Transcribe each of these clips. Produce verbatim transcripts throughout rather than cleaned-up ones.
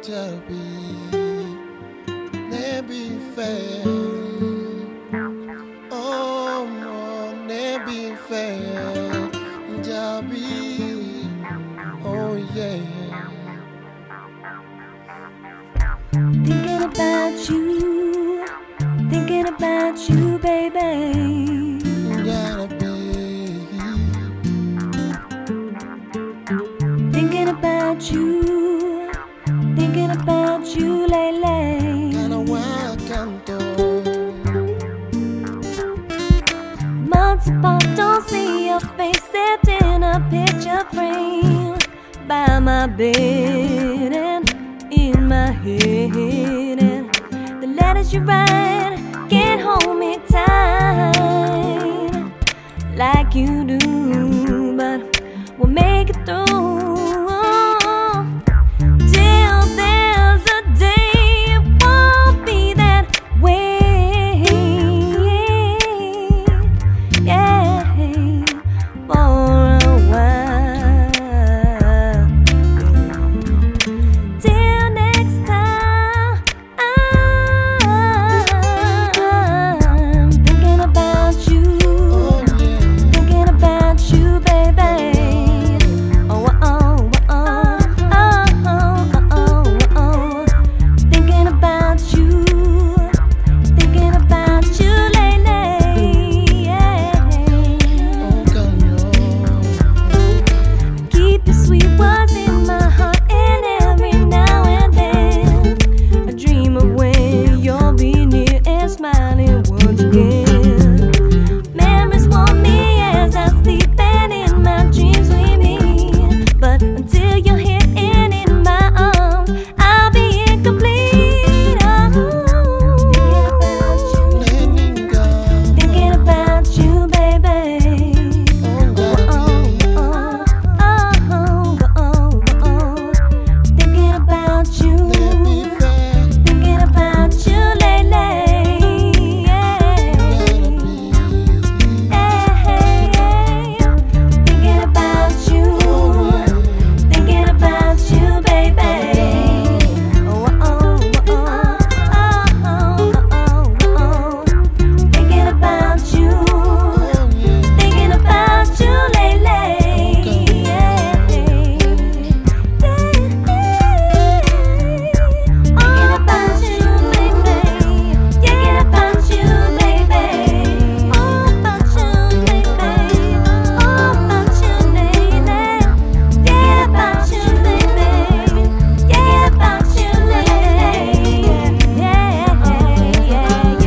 Jabi, nebi fair. Oh, no, nebi fair. Jabi, oh yeah. Thinking about you, thinking about you, baby. Gotta be. Thinking about you, thinking about you lately. Gotta work canto. Months apart, don't see your face except in a picture frame by my bed and in my head. And the letters you write can't hold me tight like you do, but we'll make it through.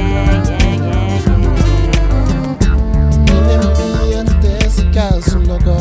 No go